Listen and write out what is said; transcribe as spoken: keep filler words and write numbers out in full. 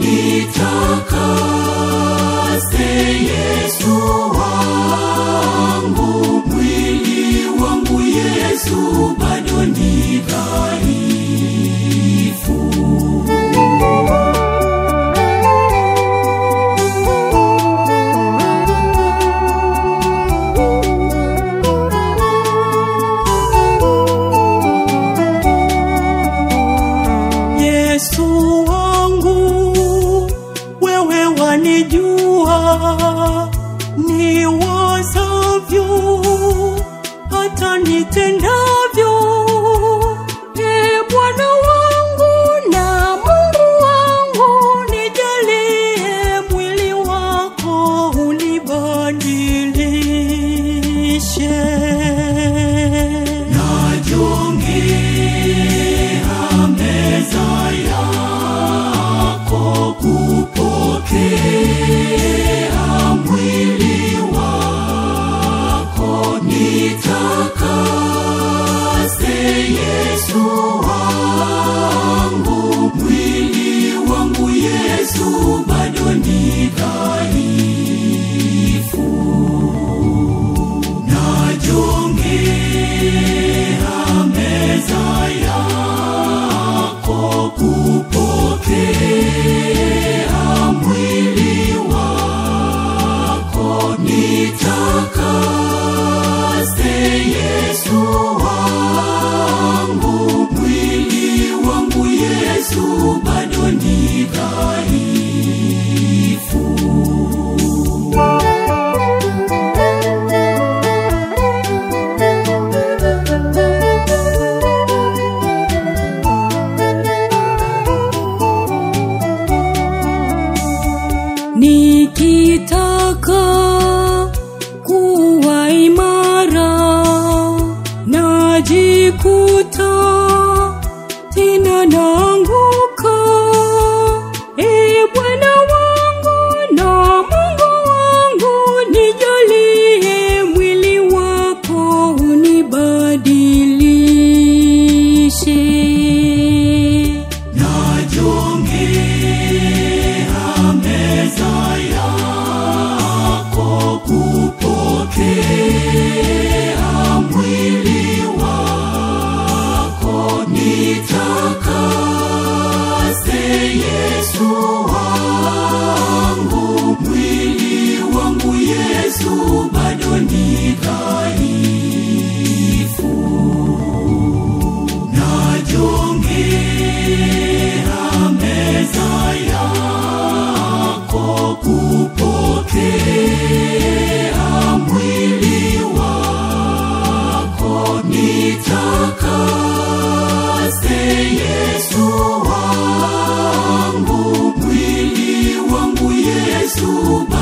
nitakase Yesu wangu, mwili wangu Yesu bado ni dhaifu. Yesu wangu, wewe wanijua niwazavyo hata nitendavyo. Ee Bwana wangu na Mungu wangu, nijalie mwili wako unibadilishe. Najongea meza yako kupokea mwili wako, nitakase Yesu wangu, mwili wangu Yesu bado ni dhaifu. Najongea meza yako kupokea mwili wako, nitakase Yesu wangu, mwili wangu Yesu bado ni dhaifu. Nikitaka kuwa imara, najikuta tena naanguka. Ee Bwana wangu na Mungu wangu, nijalie mwili wako unibadilishe. Najongea meza yako kupokea mwili wako, nitakase Yesu wangu, mwili wangu Yesu bado ni dhaifu. Najongea meza yako kupokea mwili wako, nitakase Yesu wangu, mwili wangu Yesu